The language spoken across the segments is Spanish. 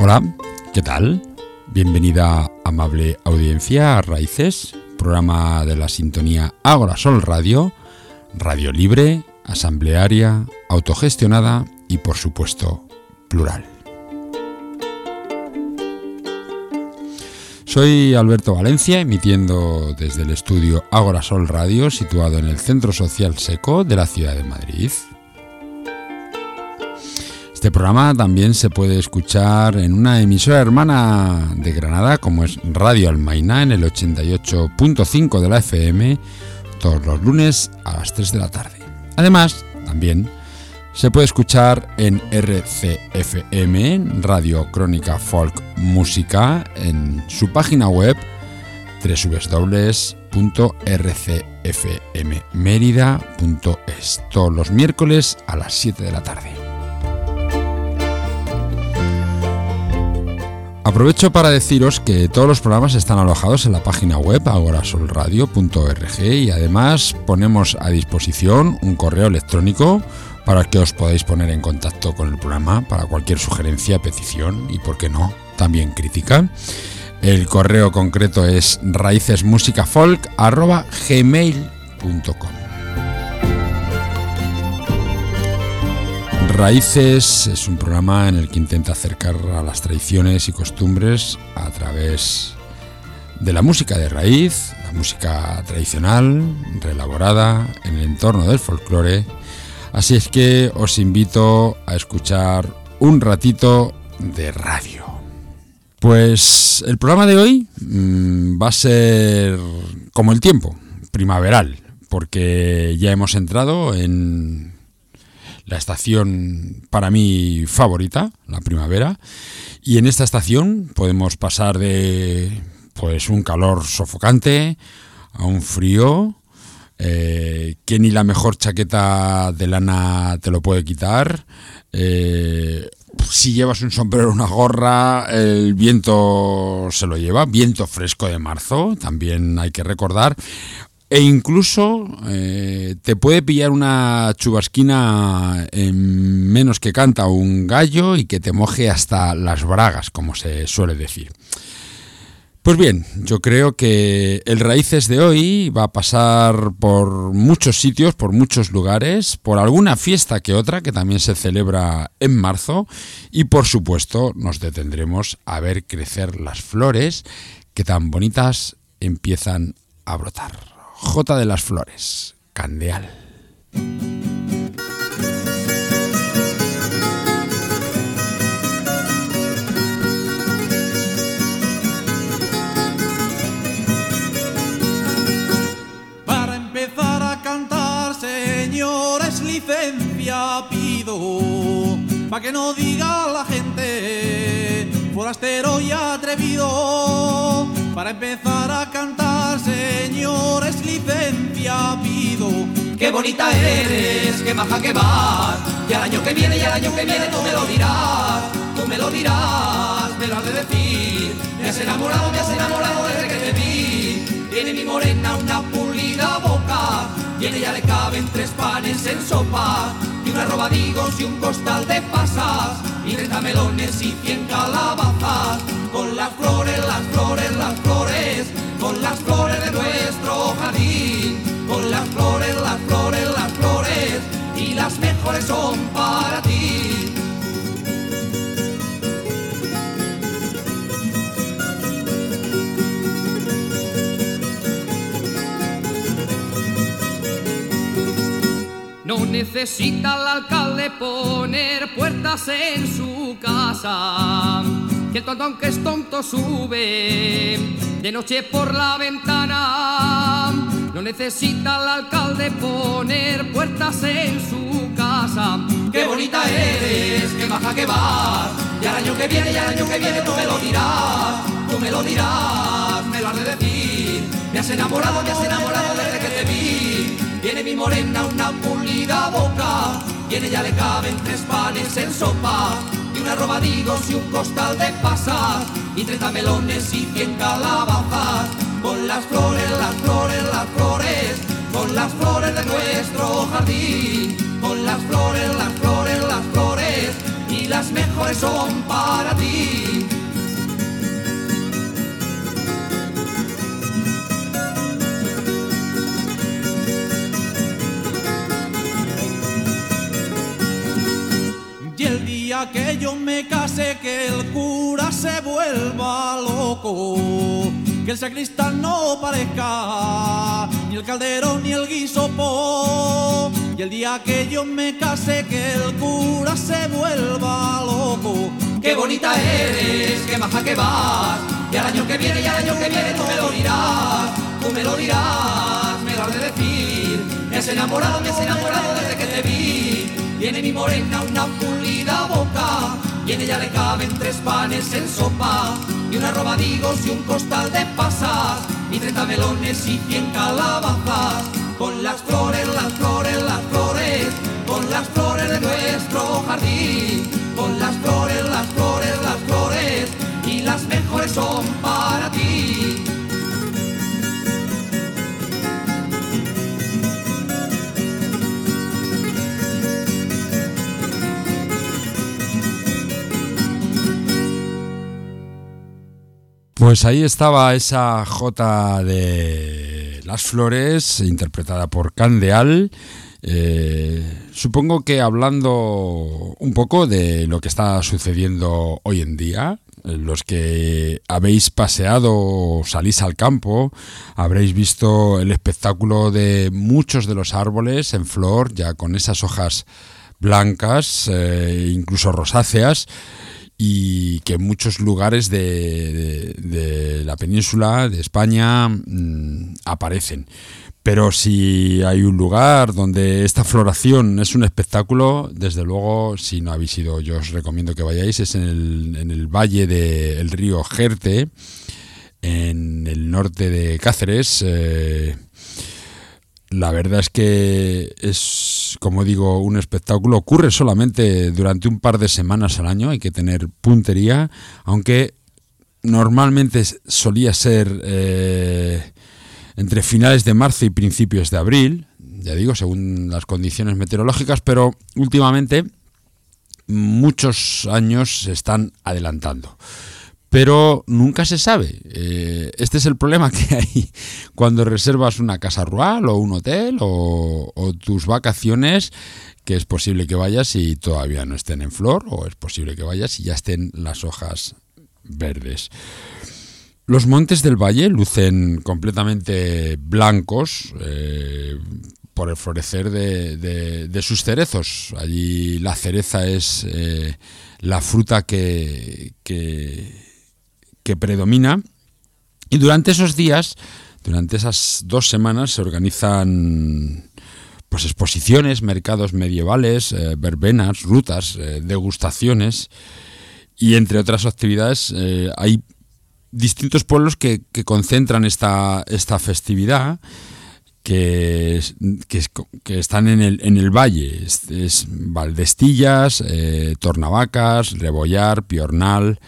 Hola, ¿qué tal? Bienvenida, amable audiencia, a Raíces, programa de la sintonía Ágora Sol Radio, radio libre, asamblearia, autogestionada y, por supuesto, plural. Soy Alberto Valencia, emitiendo desde el estudio Ágora Sol Radio, situado en el Centro Social Seco de la ciudad de Madrid. Este programa también se puede escuchar en una emisora hermana de Granada, como es Radio Almaina, en el 88.5 de la FM, todos los lunes a las 3 de la tarde. Además, también se puede escuchar en RCFM, Radio Crónica Folk Música, en su página web www.rcfmmerida.es, todos los miércoles a las 7 de la tarde. Aprovecho para deciros que todos los programas están alojados en la página web agorasolradio.org y además ponemos a disposición un correo electrónico para que os podáis poner en contacto con el programa para cualquier sugerencia, petición y, por qué no, también crítica. El correo concreto es raicesmusicafolk@gmail.com. Raíces es un programa en el que intenta acercar a las tradiciones y costumbres a través de la música de raíz, la música tradicional, reelaborada en el entorno del folclore. Así es que os invito a escuchar un ratito de radio. Pues el programa de hoy va a ser como el tiempo, primaveral, porque ya hemos entrado en la estación para mí favorita, la primavera, y en esta estación podemos pasar de pues un calor sofocante a un frío que ni la mejor chaqueta de lana te lo puede quitar. Si llevas un sombrero o una gorra, el viento se lo lleva, viento fresco de marzo, también hay que recordar. E incluso te puede pillar una chubasquina en menos que canta un gallo y que te moje hasta las bragas, como se suele decir. Pues bien, yo creo que el Raíces de hoy va a pasar por muchos sitios, por muchos lugares, por alguna fiesta que otra que también se celebra en marzo y, por supuesto, nos detendremos a ver crecer las flores que tan bonitas empiezan a brotar. Jota de las Flores, Candeal. Para empezar a cantar, señores, licencia pido, pa' que no diga la gente, forastero y atrevido. Para empezar a cantar, señores, licencia pido. Qué bonita eres, qué maja que vas, y al año que viene, tú me lo dirás, me lo has de decir. Me has enamorado desde que te vi. Tiene mi morena una pulida boca, y en ella le caben 3 panes en sopa, y una robadigos y un costal de pasas, y 30 melones y 100 calabazas, con las flores, con las flores de nuestro jardín, con las flores, y las mejores son para ti. No necesita el alcalde poner puertas en su casa, que el tontón que es tonto sube de noche por la ventana. No necesita el alcalde poner puertas en su casa. Qué bonita eres, qué maja que vas, y al año que viene, tú me lo dirás, me lo has de decir. Me has enamorado desde que te vi. Tiene mi morena una pulida boca, y en ella le caben 3 panes en sopa, y una robadigos y un costal de pasas, y 30 melones y 100 calabazas, con las flores, con las flores de nuestro jardín, con las flores, y las mejores son para ti. día que yo me case, que el cura se vuelva loco, que el sacristán no parezca ni el caldero ni el guisopo. Y el día que yo me case, que el cura se vuelva loco. Qué bonita eres, qué maja que vas, y al año que viene, y al año que viene tú me lo dirás, tú me lo dirás, me lo has de decir. Me has enamorado desde que te vi. Tiene mi morena una pulida boca, y en ella le caben 3 panes en sopa, y una robadigos y un costal de pasas, y 30 melones y 100 calabazas, con las flores, las flores, las flores, con las flores de nuestro jardín, con las flores, las flores, las flores, y las mejores son para ti. Pues ahí estaba esa jota de Las Flores, interpretada por Candeal. Supongo que hablando un poco de lo que está sucediendo hoy en día. Los que habéis paseado o salís al campo, habréis visto el espectáculo de muchos de los árboles en flor, ya con esas hojas blancas, incluso rosáceas, y que en muchos lugares de la península, de España, aparecen. Pero si hay un lugar donde esta floración es un espectáculo, desde luego, si no habéis ido, yo os recomiendo que vayáis, es en el valle del río Jerte, en el norte de Cáceres. La verdad es que es, como digo, un espectáculo. Ocurre solamente durante un par de semanas al año, hay que tener puntería, aunque normalmente solía ser entre finales de marzo y principios de abril, ya digo, según las condiciones meteorológicas, pero últimamente muchos años se están adelantando. Pero nunca se sabe. Este es el problema que hay cuando reservas una casa rural o un hotel o tus vacaciones, que es posible que vayas y todavía no estén en flor, o es posible que vayas y ya estén las hojas verdes. Los montes del valle lucen completamente blancos por el florecer de sus cerezos. Allí la cereza es la fruta que predomina, y durante esos días, durante esas 2 semanas, se organizan pues exposiciones, mercados medievales, verbenas, rutas, degustaciones, y entre otras actividades hay distintos pueblos que concentran esta festividad, que están en el valle. Es Valdestillas, Tornavacas, Rebollar, Piornal,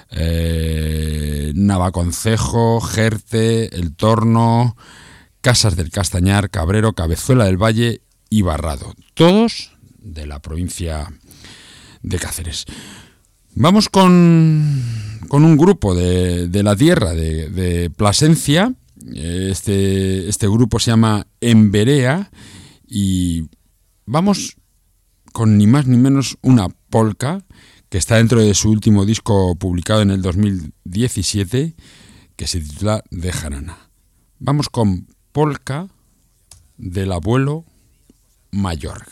Navaconcejo, Jerte, El Torno, Casas del Castañar, Cabrero, Cabezuela del Valle y Barrado, todos de la provincia de Cáceres. Vamos con un grupo de la tierra de Plasencia. Este grupo se llama Emberea, y vamos con ni más ni menos una polka que está dentro de su último disco publicado en el 2017, que se titula De Jarana. Vamos con polka del abuelo Mayorga.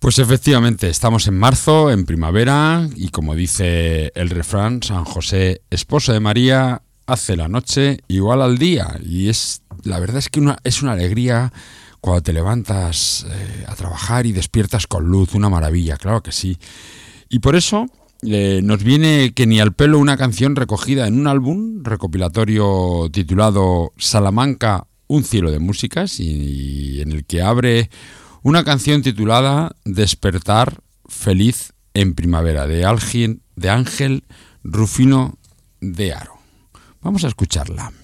Pues efectivamente, estamos en marzo, en primavera, y como dice el refrán, San José, esposo de María, hace la noche igual al día. Y la verdad es que es una alegría cuando te levantas a trabajar y despiertas con luz, una maravilla, claro que sí. Y por eso nos viene que ni al pelo una canción recogida en un álbum recopilatorio titulado Salamanca, un cielo de músicas, y en el que abre una canción titulada Despertar feliz en primavera, de Ángel Rufino de Haro. Vamos a escucharla.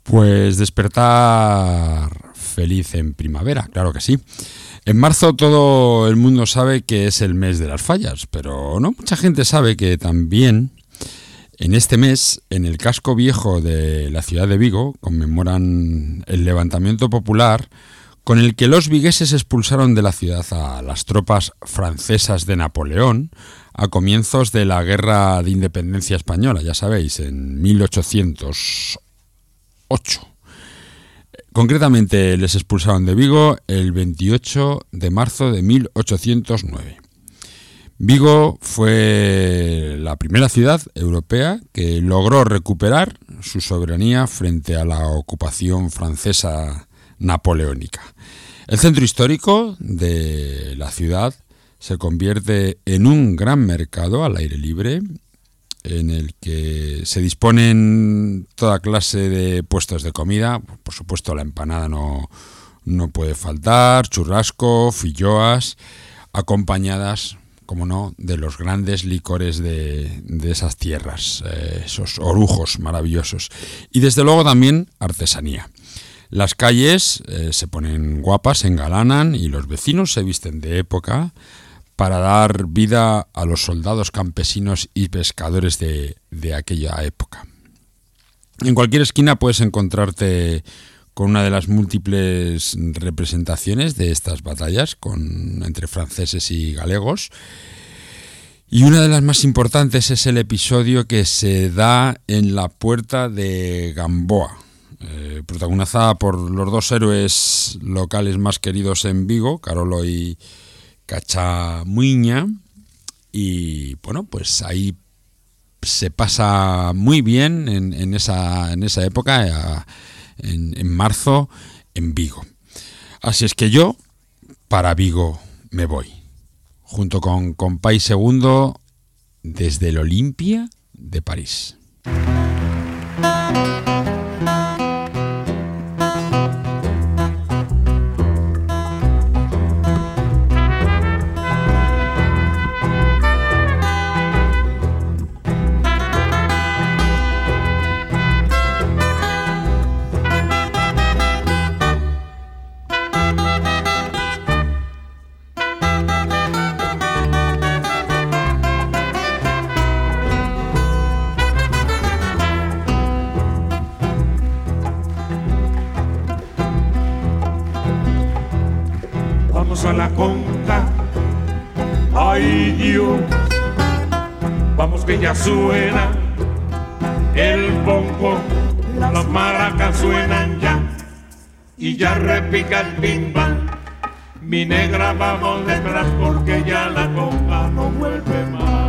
Pues despertar feliz en primavera, claro que sí. En marzo todo el mundo sabe que es el mes de las fallas, pero no mucha gente sabe que también en este mes, en el casco viejo de la ciudad de Vigo, conmemoran el levantamiento popular con el que los vigueses expulsaron de la ciudad a las tropas francesas de Napoleón a comienzos de la Guerra de Independencia Española, ya sabéis, en 1808. Concretamente les expulsaron de Vigo el 28 de marzo de 1809. Vigo fue la primera ciudad europea que logró recuperar su soberanía frente a la ocupación francesa napoleónica. El centro histórico de la ciudad se convierte en un gran mercado al aire libre, en el que se disponen toda clase de puestos de comida. Por supuesto, la empanada no puede faltar, churrasco, filloas, acompañadas, como no, de los grandes licores de esas tierras, esos orujos maravillosos. Y desde luego también artesanía. Las calles se ponen guapas, se engalanan y los vecinos se visten de época para dar vida a los soldados campesinos y pescadores de aquella época. En cualquier esquina puedes encontrarte con una de las múltiples representaciones de estas batallas entre franceses y galegos. Y una de las más importantes es el episodio que se da en la Puerta de Gamboa, protagonizada por los dos héroes locales más queridos en Vigo, Carolo y Cachamuiña, y bueno, pues ahí se pasa muy bien en esa época, en marzo, en Vigo. Así es que yo para Vigo me voy, junto con Compay Segundo, desde el Olimpia de París. A la conga, ay Dios, vamos que ya suena el bongo, las maracas suenan ya y ya repica el bim-bam. Mi negra, vamos detrás porque ya la conga no vuelve más.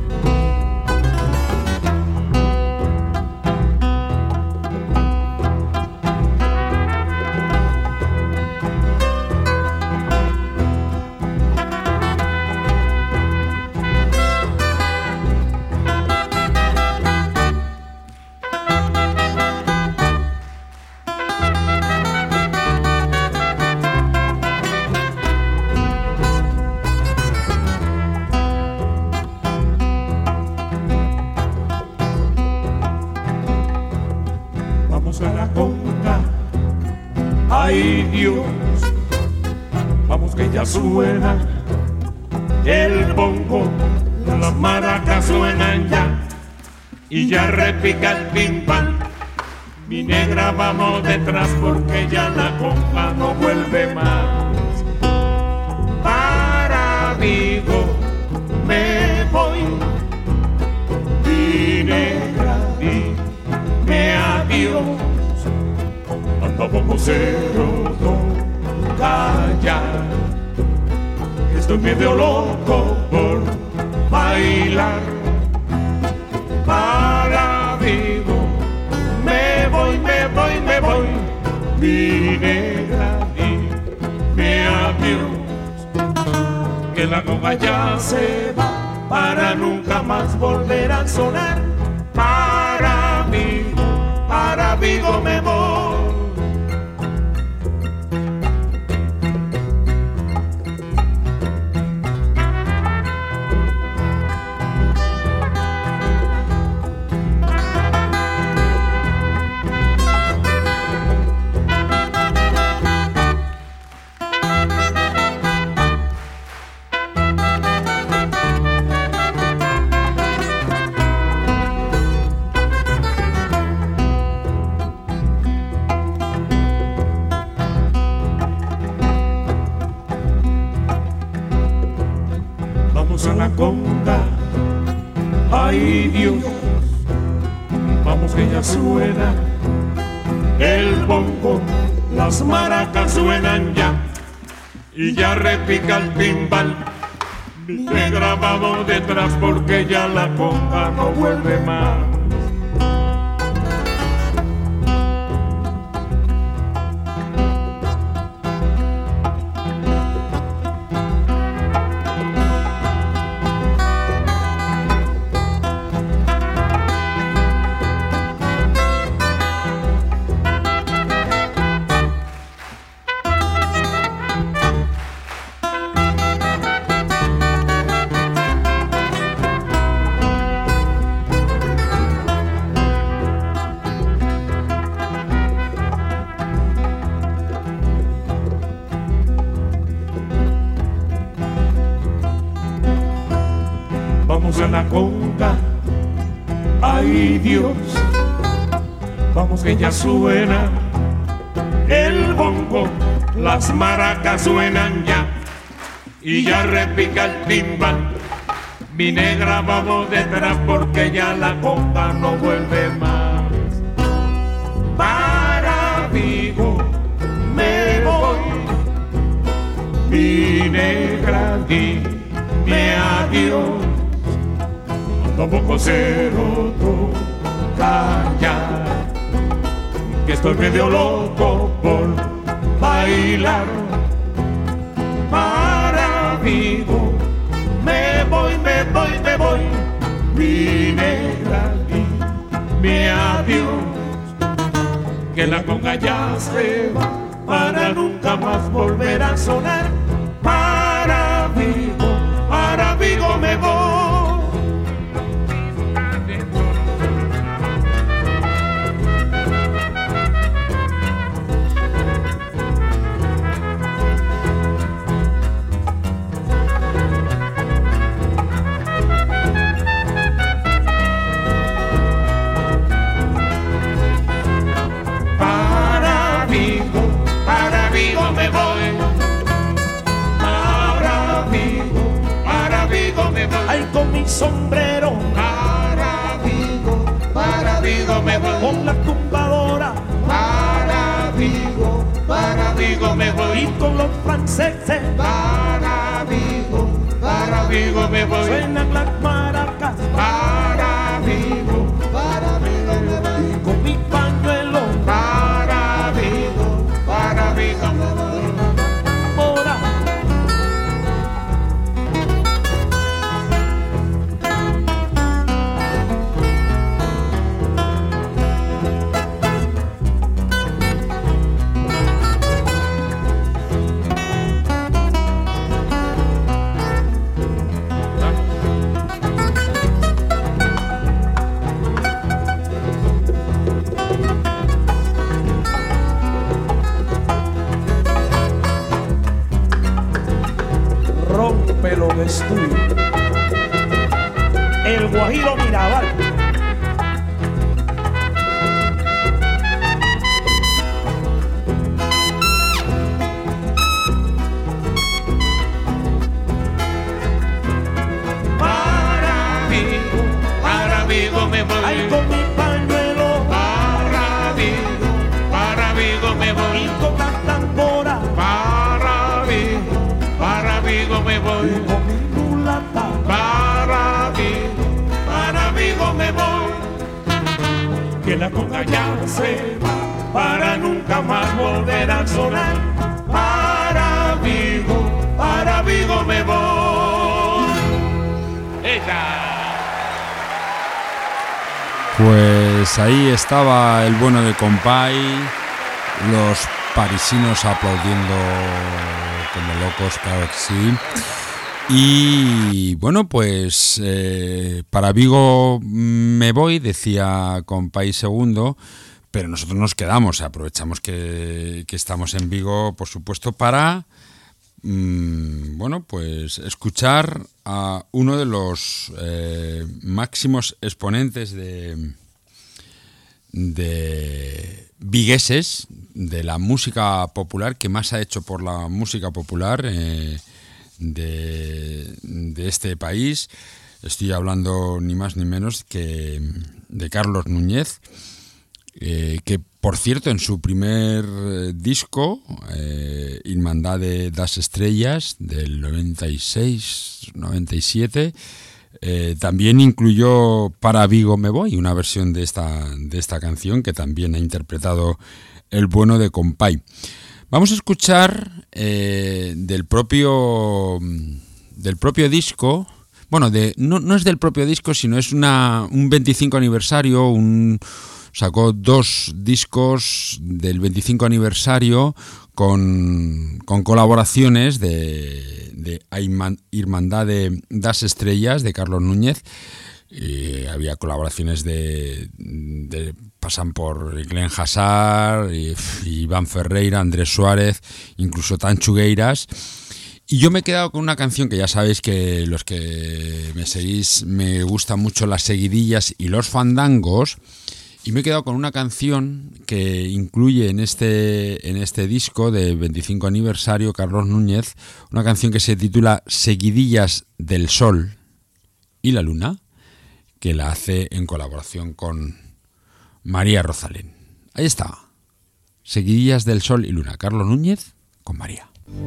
Ay Dios, vamos que ya suena el bongo, las maracas suenan ya y ya repica el bim-bam. Mi negra, vamos detrás porque ya la conga no vuelve más. Para Vigo me voy, mi negra, dime adiós. Tampoco cero, no callar. Estoy medio loco por bailar. Para Vigo me voy, me voy, me voy. Mi negra, dime adiós. Que la conga ya se va para nunca más volver a sonar. Para Vigo me voy. ay Dios, vamos que ya suena el bongo, las maracas suenan ya y ya repica el timbal. Mi negra vamos detrás porque ya la conga no vuelve más. Vamos a la conga, ay Dios, vamos que ya suena el bongo, las maracas suenan ya y ya repica el timbal. Mi negra vamos detrás porque ya la conga no vuelve más. Para Vigo me voy, mi negra dime adiós. Tampoco cero callar, que estoy medio loco por bailar. Para Vigo me voy, mi negra dime adiós, que la conga ya se va para nunca más volver a sonar. Para Vigo me voy. Ay, con mi sombrero para Vigo me voy, con la tumbadora para Vigo me voy, y con los franceses para Vigo me voy, suenan las maracas para Vigo me voy, y con mi pañuelo para Vigo me voy. Lo que es tuyo, el Guajiro Mirabal. Para Vigo me voy. Ay, con mi pañuelo para Vigo me voy. Y con la tambora para Vigo me voy. Para Vigo me voy, que la conga ya se va para nunca más volver a sonar. Para Vigo me voy. Pues ahí estaba el bueno de Compay, los parisinos aplaudiendo como locos, claro que sí. Y bueno, pues para Vigo me voy, decía Compay II, pero nosotros nos quedamos, aprovechamos que estamos en Vigo, por supuesto, para bueno, pues escuchar a uno de los máximos exponentes de vigueses, de la música popular, que más ha hecho por la música popular de este país. Estoy hablando ni más ni menos que de Carlos Núñez, que por cierto en su primer disco, Irmandade das Estrellas, del 96-97, también incluyó Para Vigo me voy, una versión de esta canción que también ha interpretado el bueno de Compay. Vamos a escuchar del propio disco. Bueno, no es del propio disco, sino es un 25 aniversario. Sacó 2 discos del 25 aniversario con colaboraciones de Irmandade das Estrellas de Carlos Núñez. Había colaboraciones pasan por Glenn Hassard, Iván Ferreira, Andrés Suárez, incluso Tanchugueiras. Y yo me he quedado con una canción que ya sabéis que los que me seguís me gustan mucho las seguidillas y los fandangos. Y me he quedado con una canción que incluye en este disco de 25 aniversario Carlos Núñez, una canción que se titula Seguidillas del Sol y la Luna, que la hace en colaboración con María Rosalén. Ahí está, Seguidillas del Sol y Luna, Carlos Núñez con María.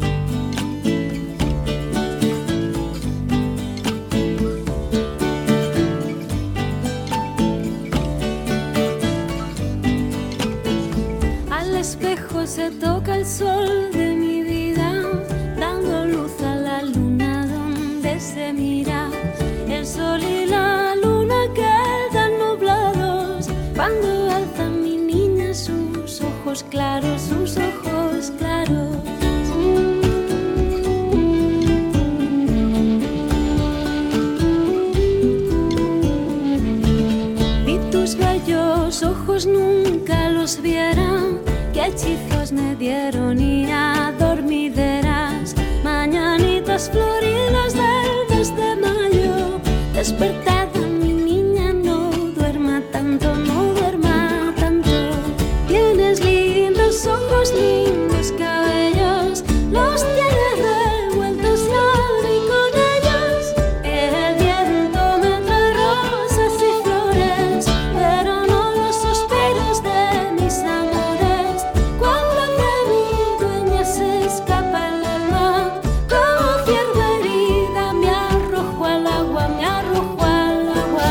Se toca el sol de mi vida, dando luz a la luna donde se mira el sol y la luna quedan nublados cuando alza mi niña sus ojos claros, sus ojos claros. Y tus bellos ojos nunca los vieran, qué hechizos me dieron y a dormideras, mañanitas floridas del mes de mayo. Despertada mi niña, no duerma tanto, no duerma tanto. Tienes lindos ojos, lindos cabellos, los tienes revueltos y abrí con ellos. El viento me trae rosas y flores, pero no los suspiros de mis amores. Cuando de mi dueña se escapa el alma, como fierro herida me arrojo al agua, me arrojo al agua.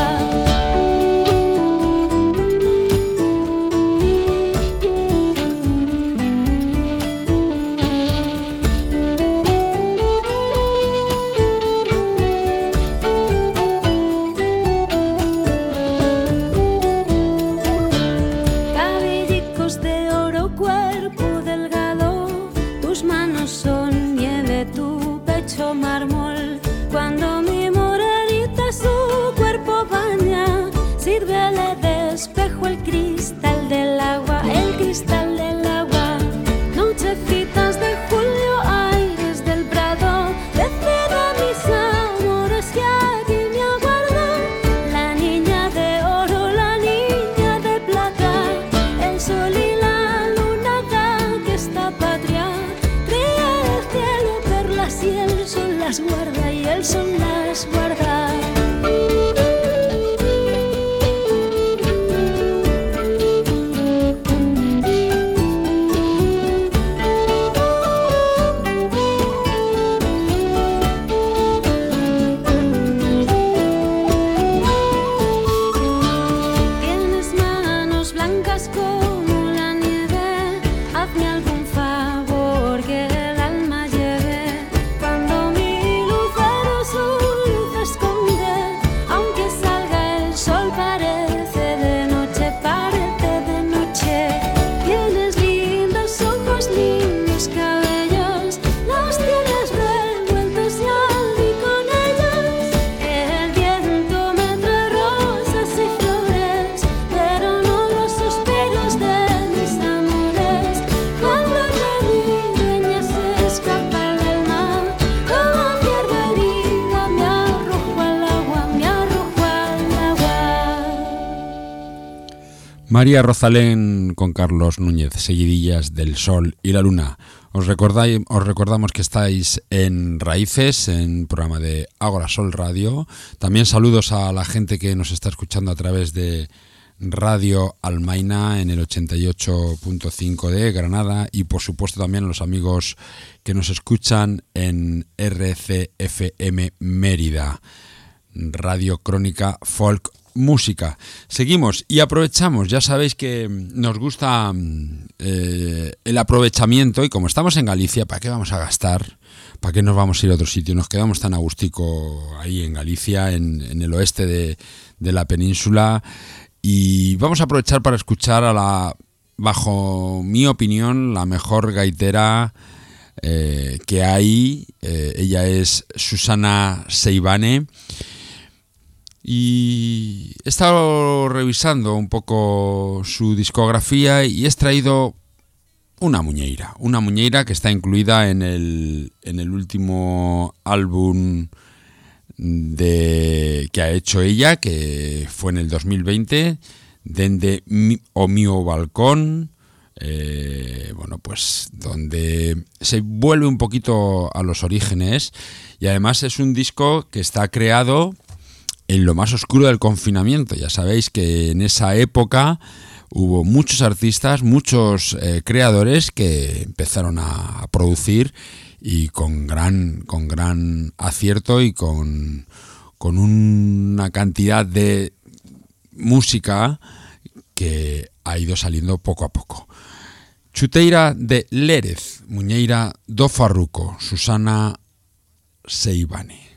Cabellicos de oro, cuerpo delgado, tus manos son nieve, tu pecho mármol. Cuando mi morenita su cuerpo baña, sírvele de espejo el cristal del agua, el cristal del agua. Nochecitas de julio, aires del prado, decida mis amores que aquí me aguardan. La niña de oro, la niña de plata, el sol y la luna dan que esta patria ríe el cielo perlas y el sol las guarda y el sol las guarda. María Rosalén con Carlos Núñez, seguidillas del Sol y la Luna. Os recordamos que estáis en Raíces, en programa de Ágora Sol Radio. También saludos a la gente que nos está escuchando a través de Radio Almaina en el 88.5 de Granada y por supuesto también a los amigos que nos escuchan en RCFM Mérida, Radio Crónica Folk Música. Seguimos y aprovechamos, ya sabéis que nos gusta el aprovechamiento y como estamos en Galicia, ¿para qué vamos a gastar? ¿Para qué nos vamos a ir a otro sitio? Nos quedamos tan a gustico ahí en Galicia, en el oeste de la península y vamos a aprovechar para escuchar a la, bajo mi opinión, la mejor gaitera que hay. Ella es Susana Seivane. Y he estado revisando un poco su discografía y he extraído una muñeira que está incluida en el último álbum que ha hecho ella, que fue en el 2020, Dende o Mío Balcón, bueno, pues donde se vuelve un poquito a los orígenes y además es un disco que está creado en lo más oscuro del confinamiento. Ya sabéis que en esa época hubo muchos artistas, muchos creadores que empezaron a producir y con gran acierto y con una cantidad de música que ha ido saliendo poco a poco. Chuteira de Lérez, Muñeira do Farruco, Susana Seivane.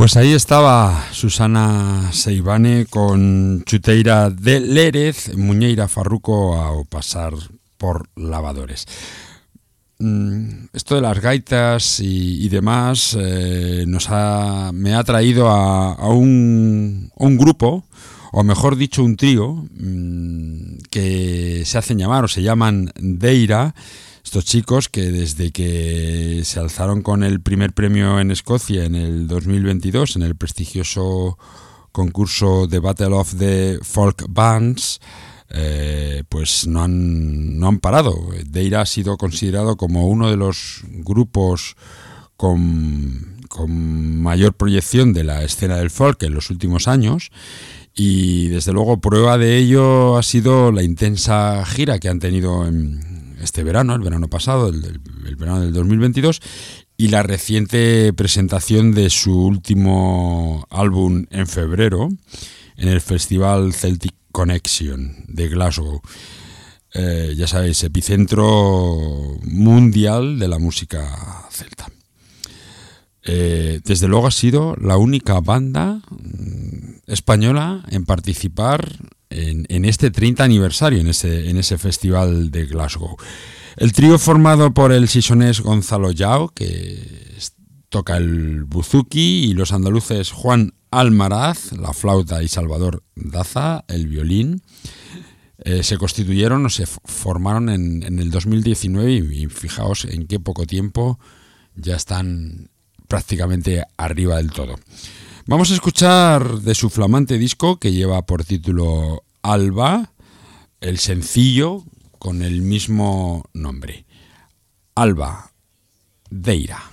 Pues ahí estaba Susana Seivane con Chuteira de Lérez, Muñeira Farruco ao pasar por Lavadores. Esto de las gaitas y demás me ha traído a un grupo, o mejor dicho un trío, que se hacen llamar o se llaman Deira. Estos chicos que desde que se alzaron con el primer premio en Escocia en el 2022 en el prestigioso concurso de Battle of the Folk Bands, pues no han parado. Deira ha sido considerado como uno de los grupos con mayor proyección de la escena del folk en los últimos años, y desde luego prueba de ello ha sido la intensa gira que han tenido este verano, el verano pasado, el verano del 2022, y la reciente presentación de su último álbum en febrero en el Festival Celtic Connection de Glasgow. Ya sabéis, epicentro mundial de la música celta. Desde luego ha sido la única banda española en participar en este 30 aniversario, en ese festival de Glasgow. El trío formado por el sisonés Gonzalo Yao, que toca el buzuki, y los andaluces Juan Almaraz, la flauta, y Salvador Daza, el violín, se constituyeron o se formaron en el 2019 y fijaos en qué poco tiempo ya están prácticamente arriba del todo. Vamos a escuchar de su flamante disco, que lleva por título Alba, el sencillo con el mismo nombre, Alba, Deira.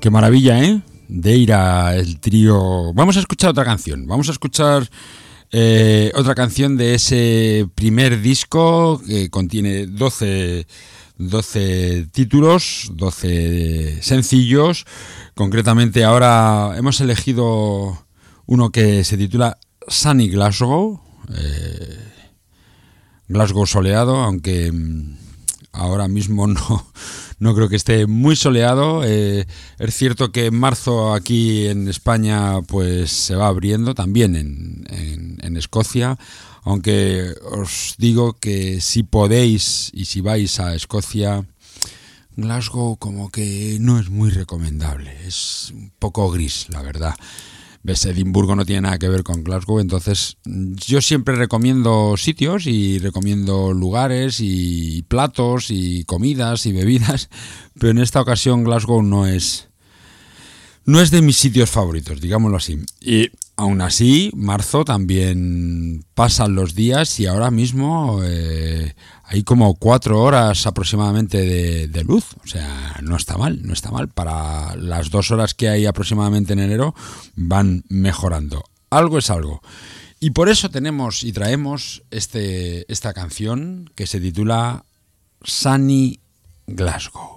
Qué maravilla, ¿eh? Deira, el trío. Vamos a escuchar otra canción. Vamos a escuchar otra canción de ese primer disco que contiene 12 títulos, 12 sencillos. Concretamente ahora hemos elegido uno que se titula Sunny Glasgow. Glasgow soleado, aunque ahora mismo no creo que esté muy soleado. Es cierto que en marzo aquí en España pues se va abriendo, también en Escocia, aunque os digo que si podéis y si vais a Escocia, Glasgow como que no es muy recomendable, es un poco gris, la verdad. Ves, Edimburgo no tiene nada que ver con Glasgow, entonces yo siempre recomiendo sitios y recomiendo lugares y platos y comidas y bebidas, pero en esta ocasión Glasgow no es de mis sitios favoritos, digámoslo así. Y aún así, marzo también pasan los días y ahora mismo hay como 4 horas aproximadamente de luz. O sea, no está mal. Para las 2 horas que hay aproximadamente en enero van mejorando. Algo es algo. Y por eso tenemos y traemos esta canción que se titula Sunny Glasgow.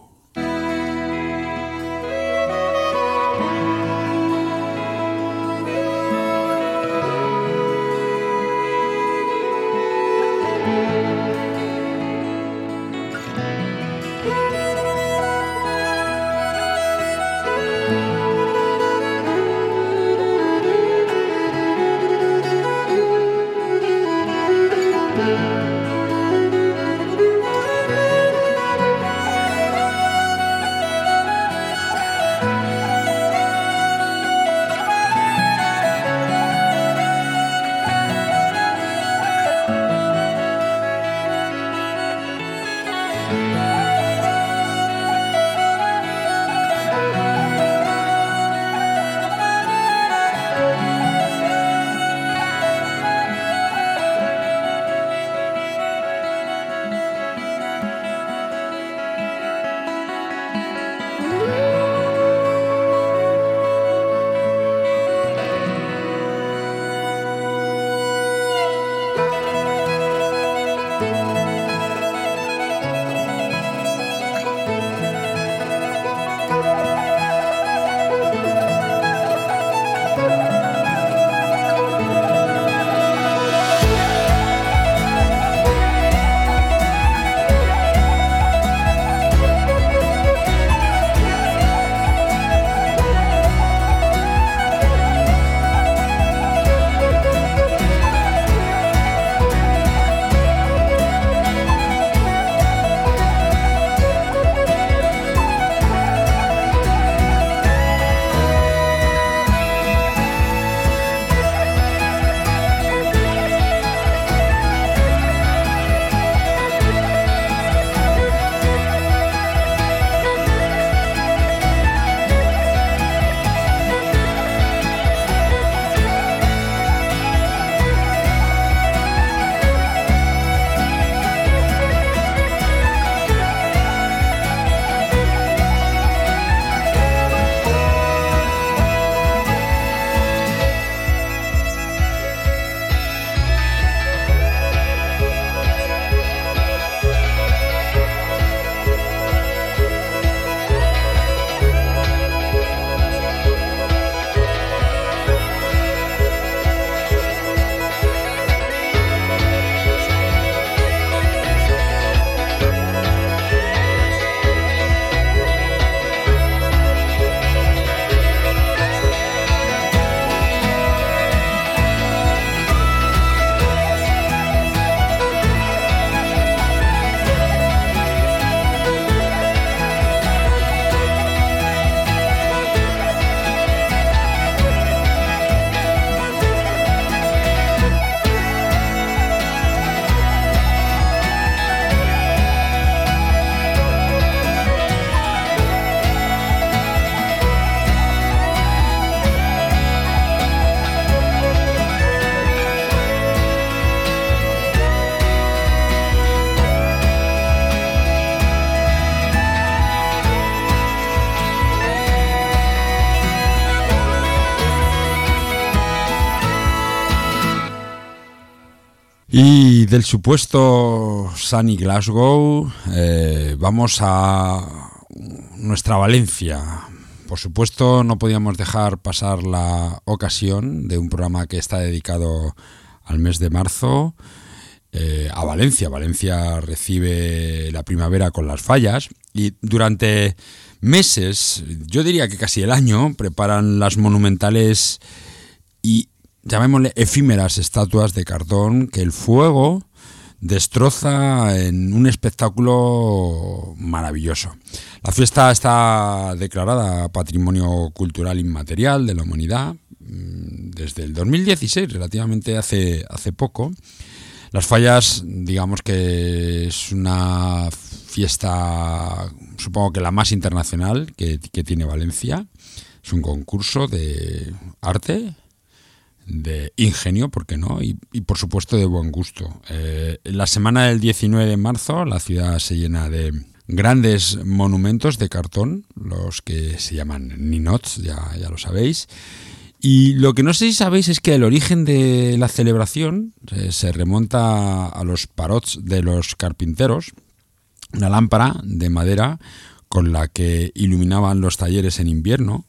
Y del supuesto Sunny Glasgow vamos a nuestra Valencia. Por supuesto, no podíamos dejar pasar la ocasión de un programa que está dedicado al mes de marzo a Valencia. Valencia recibe la primavera con las fallas y durante meses, yo diría que casi el año, preparan las monumentales y llamémosle efímeras estatuas de cartón que el fuego destroza en un espectáculo maravilloso. La fiesta está declarada Patrimonio Cultural Inmaterial de la Humanidad desde el 2016, relativamente hace poco. Las fallas, digamos que es una fiesta, supongo que la más internacional que tiene Valencia. Es un concurso de arte, de ingenio, ¿por qué no? Y por supuesto de buen gusto. La semana del 19 de marzo la ciudad se llena de grandes monumentos de cartón, los que se llaman ninots, ya lo sabéis. Y lo que no sé si sabéis es que el origen de la celebración se remonta a los parots de los carpinteros, una lámpara de madera con la que iluminaban los talleres en invierno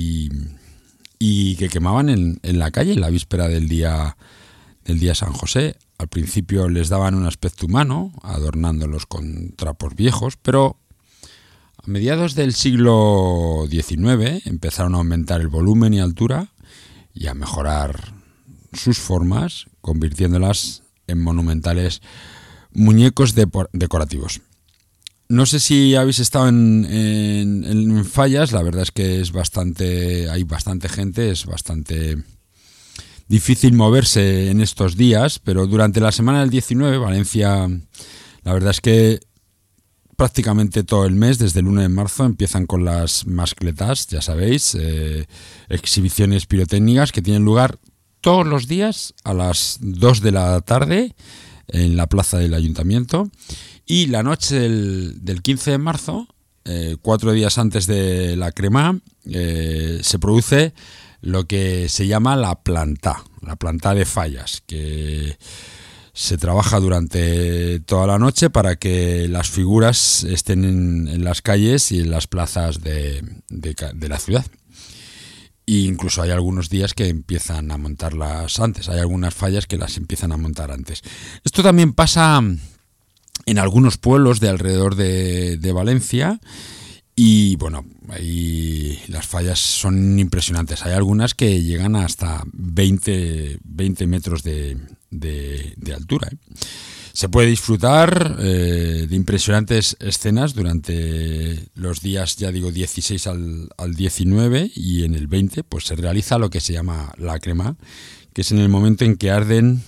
y que quemaban en la calle en la víspera del día San José. Al principio les daban un aspecto humano, adornándolos con trapos viejos, pero a mediados del siglo XIX empezaron a aumentar el volumen y altura y a mejorar sus formas, convirtiéndolas en monumentales muñecos decorativos. No sé si habéis estado en fallas, la verdad es que hay bastante gente, es bastante difícil moverse en estos días, pero durante la semana del 19, Valencia, la verdad es que prácticamente todo el mes, desde el 1 de marzo, empiezan con las mascletas, ya sabéis, exhibiciones pirotécnicas que tienen lugar todos los días a las 2 de la tarde en la plaza del Ayuntamiento. Y la noche del 15 de marzo, 4 días antes de la crema, se produce lo que se llama la planta de fallas, que se trabaja durante toda la noche para que las figuras estén en las calles y en las plazas de la ciudad. E incluso hay algunos días que empiezan a montarlas antes, hay algunas fallas que las empiezan a montar antes. Esto también pasa en algunos pueblos de alrededor de Valencia y bueno, ahí las fallas son impresionantes. Hay algunas que llegan hasta 20 metros de altura. Se puede disfrutar de impresionantes escenas durante los días, ya digo, 16 al 19 y en el 20 pues se realiza lo que se llama la crema, que es en el momento en que arden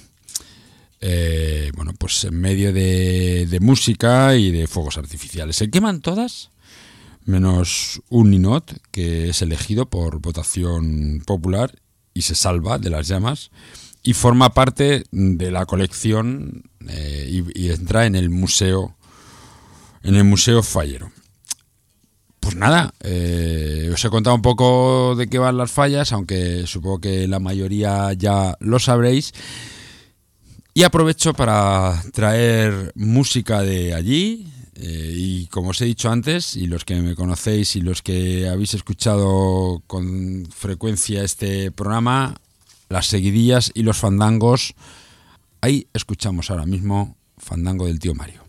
pues en medio de música y de fuegos artificiales. Se queman todas, menos un ninot que es elegido por votación popular y se salva de las llamas y forma parte de la colección y entra en el museo fallero. Pues nada, os he contado un poco de qué van las fallas, aunque supongo que la mayoría ya lo sabréis. Y aprovecho para traer música de allí y como os he dicho antes, y los que me conocéis y los que habéis escuchado con frecuencia este programa, las seguidillas y los fandangos, ahí escuchamos ahora mismo Fandango del Tío Mario.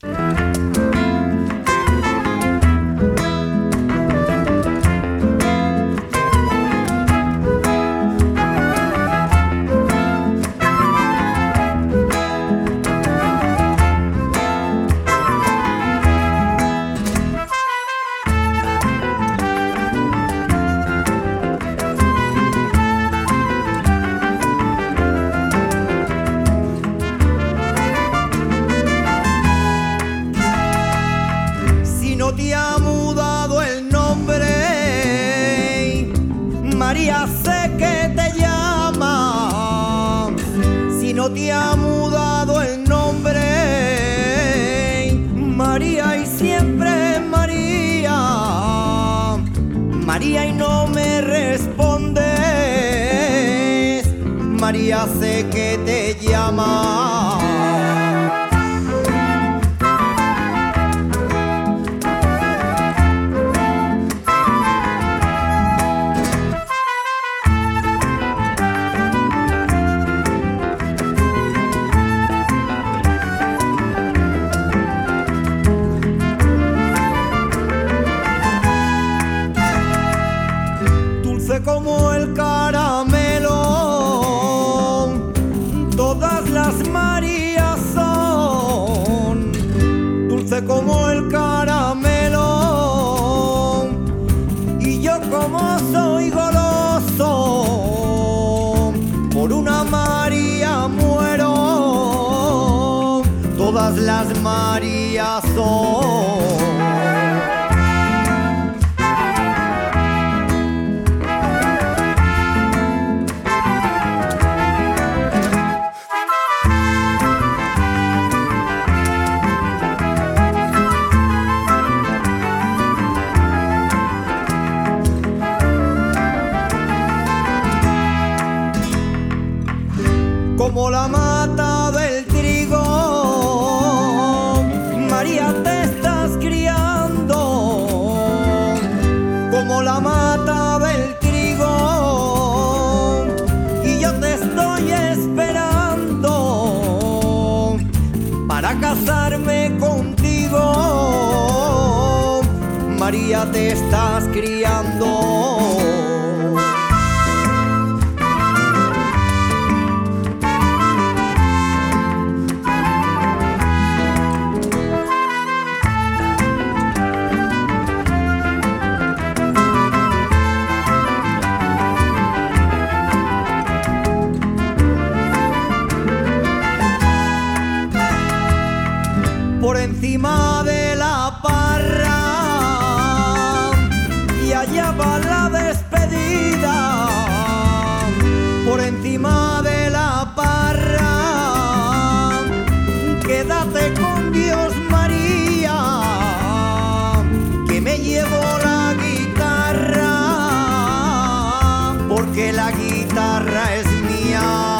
Te ha mudado el nombre, María y siempre María, María y no me respondes, María sé que te llama. dulce como el caramelo, y yo como soy goloso, por una María muero, todas las Marías son. Como la mata del trigo, María, te estás criando. Como la mata del trigo, y yo te estoy esperando para casarme contigo. María, te estás criando. Por encima de la parra, y allá va la despedida. Por encima de la parra, quédate con Dios, María, que me llevo la guitarra, porque la guitarra es mía.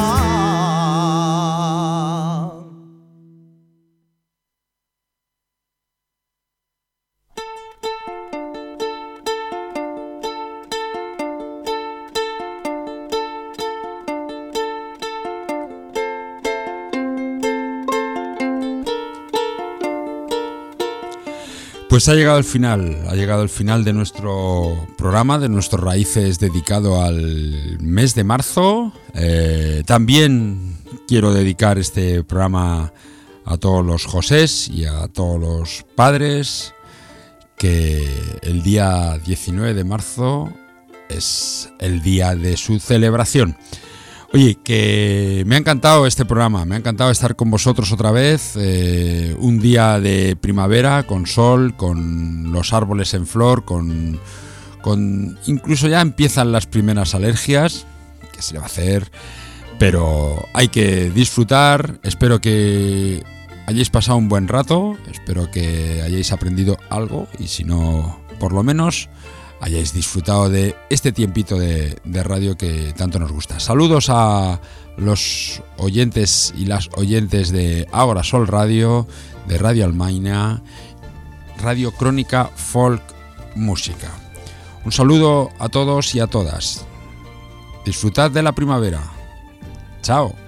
Pues ha llegado el final de nuestro programa, de nuestros Raíces dedicado al mes de marzo. También quiero dedicar este programa a todos los Josés y a todos los padres, que el día 19 de marzo es el día de su celebración. Oye, que me ha encantado este programa, me ha encantado estar con vosotros otra vez, un día de primavera, con sol, con los árboles en flor, con incluso ya empiezan las primeras alergias, que se le va a hacer, pero hay que disfrutar. Espero que hayáis pasado un buen rato, espero que hayáis aprendido algo, y si no, por lo menos hayáis disfrutado de este tiempito de radio que tanto nos gusta. Saludos a los oyentes y las oyentes de Ahora Sol Radio, de Radio Almaina, Radio Crónica Folk Música. Un saludo a todos y a todas. Disfrutad de la primavera. Chao.